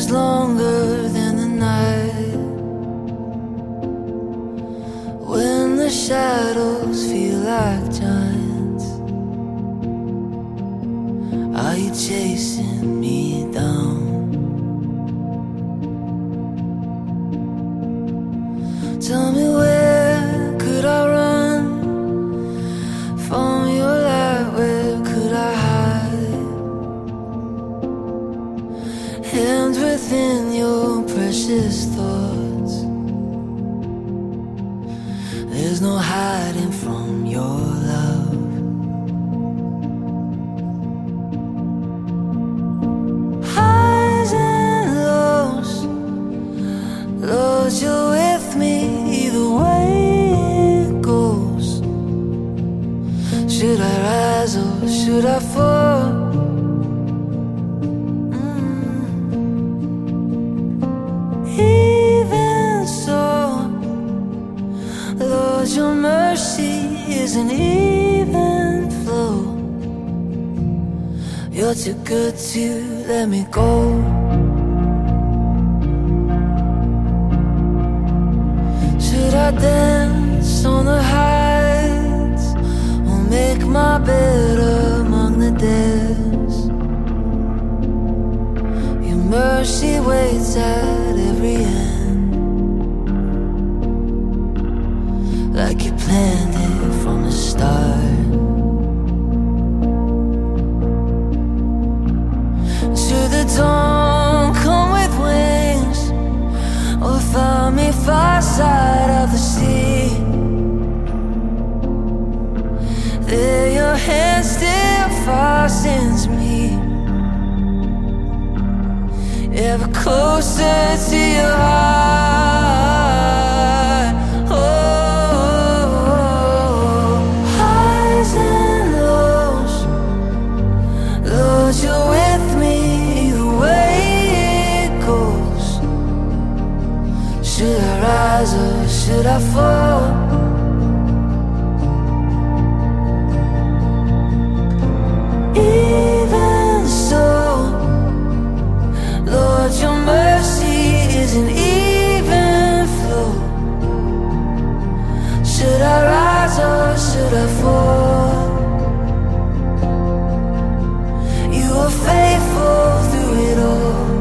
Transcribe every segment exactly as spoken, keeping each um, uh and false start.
lasts longer than the night. When the shadows feel like giants, are you chasing me down? Tell me, where could I run from your light? Where could I hide? Hemmed within your precious thoughts, there's no hiding from your love. Highs and lows, Lord, you're with me either way it goes. Should I rise or should I fall? Your mercy is an even flow. You're too good to let me go. Should I dance on the heights or make my bed among the dead? Your mercy waits at every end, like you planned it from the start. Should the dawn come with wings or find me far side of the sea, there your hand still fastens me, ever closer to your heart. Oh, you're with me the way it goes. Should I rise or should I fall? Even so, Lord, your mercy is an even flow. Should I rise or should I fall? You were faithful through it all.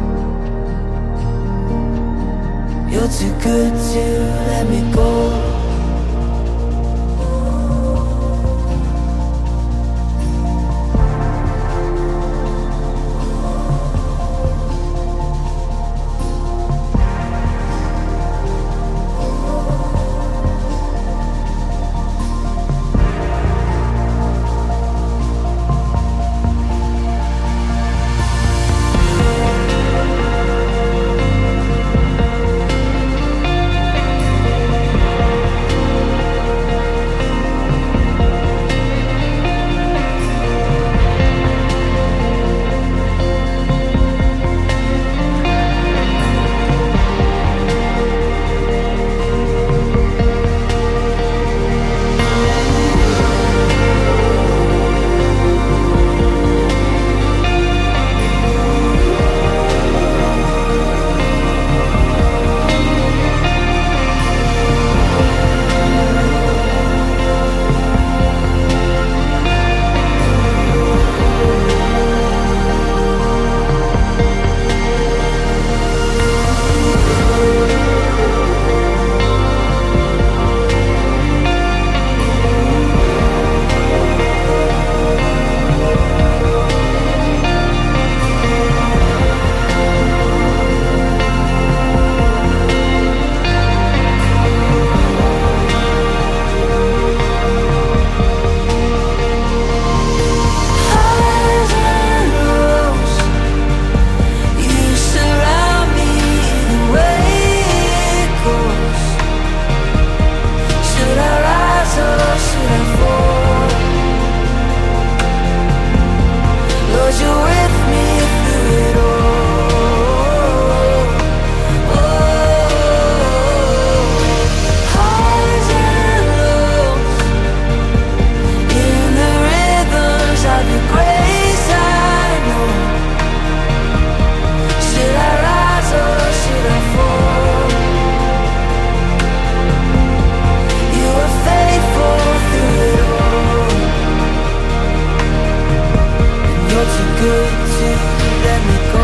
You're too good to let me go. Should I You're too good to let me go.